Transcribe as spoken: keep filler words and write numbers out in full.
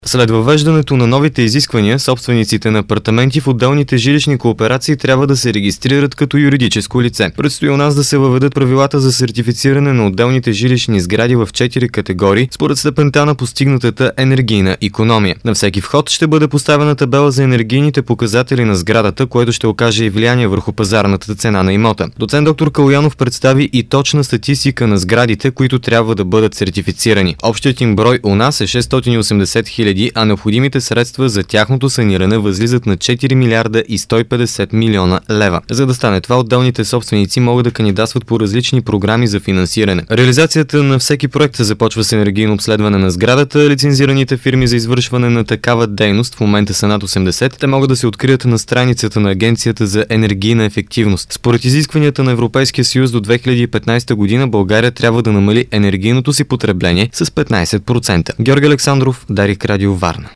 След въвеждането на новите изисквания, собствениците на апартаменти в отделните жилищни кооперации трябва да се регистрират като юридическо лице. Предстои у нас да се въведат правилата за сертифициране на отделните жилищни сгради в четири категории, според степента на постигнатата енергийна икономия. На всеки вход ще бъде поставена табела за енергийните показатели на сградата, което ще окаже и влияние върху пазарната цена на имота. Доцент доктор Калоянов представи и точна статистика на сградите, които трябва да бъдат сертифицирани. Общият им брой у нас е шестстотин и осемдесет хиляди, а необходимите средства за тяхното саниране възлизат на четири милиарда и сто и петдесет милиона лева. За да стане това, отделните собственици могат да кандидатстват по различни програми за финансиране. Реализацията на всеки проект се започва с енергийно обследване на сградата. Лицензираните фирми за извършване на такава дейност в момента са над осемдесет. Те могат да се открият на страницата на Агенцията за енергийна ефективност. Според изискванията на Европейския съюз до две хиляди и петнадесета година България трябва да намали енергийното си потребление с петнадесет процента. Георги Александров, Дарик Радио, Варна.